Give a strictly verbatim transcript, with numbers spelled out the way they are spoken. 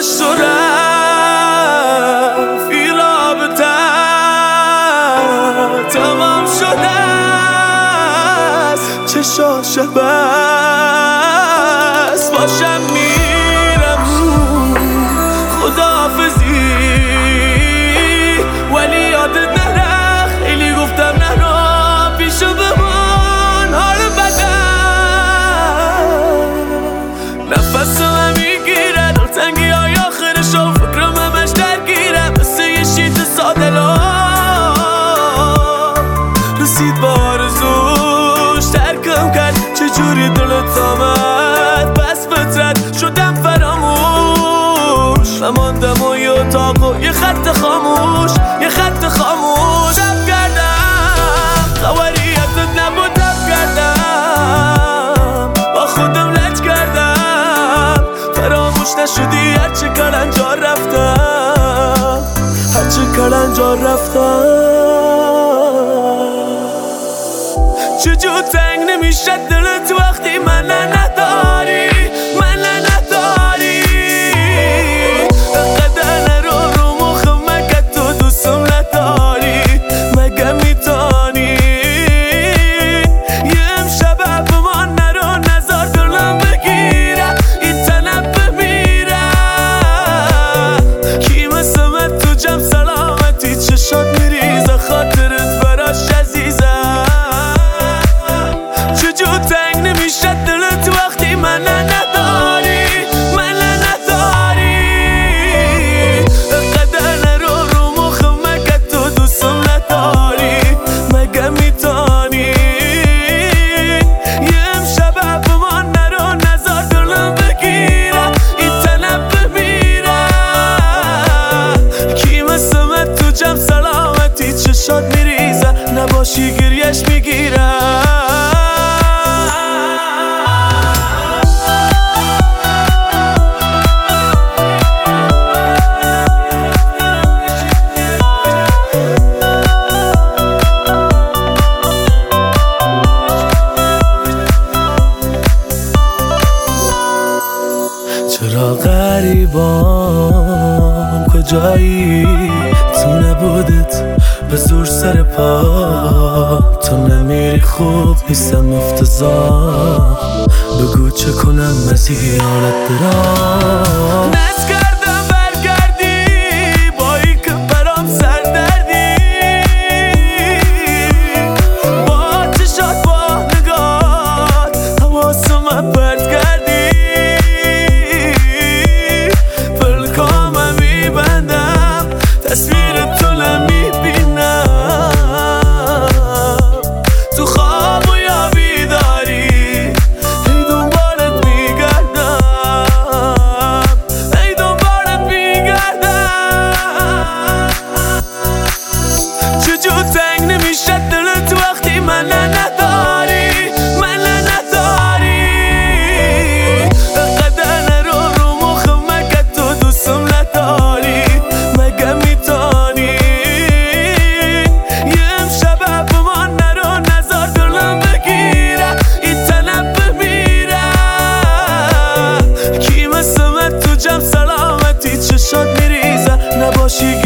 داشت و رفت این رابطه تمام شده است، چشاش بس باشم میرم خداحافظی، ولی یادت نره خیلی گفتم نرو پیشو بمان حال بدن نفسم میگیره دلتنگی های آخرشو فکرم همش درگیره مثل یه شیط ساده لا رسید با آرزوش ترکم کرد چجوری دلت آمد پس فطرت شدم فراموش نماندم و یه اتاق و یه خط خاموش یه خط خاموش دب کردم خبری ازت نبود دب کردم با خودم لج کردم فراموش نشدی هرچه کلنجار رفتم هرچه کلنجار رفتم چجور تنگ نمیشه دلت وقتی من نداری من نداری قدر نرو رو مخم مگه تو دوستم نداری مگه میتانی یه امشب به من نرو نزار دلم بگیره این تنب بمیره کی مثل من تو جمع سلامتی چشات میریزه خاطرت براش عزیزه چجور تنگ نمیشه دلت وقتی من نداری من نداری قدر نرو رو مخم مگه تو دوستم نداری مگه میتانی یه امشب به من نرو نزار دلم بگیره این تنب بمیره کی مثل من تو جمع سلامتی چشات میریزه نباشی گریش میگیره چرا غریبان کجایی تو نبودت به زور سر پا تو نمیری خوب نیستم افتضاح بگو چه کنم از این حالت برام نز کردم برگردی با ای که برام سردردی با چشات با نگات حواسم پرت کردی پلکام میبندم تصویر تو نمیبینم تو خواب و یا بیداری ای دنبالت میگردم ای دنبالت میگردم چجور تنگ نمیشه دلت وقتی من نداری من نداری قدر نرو رو مخم مگه تو دوستم نداری مگه میتانی یه امشب به من نرو نزار دلم بگیره این تنب بمیره کی مثل من تو جمع سلامتی چشات میریزه نباشی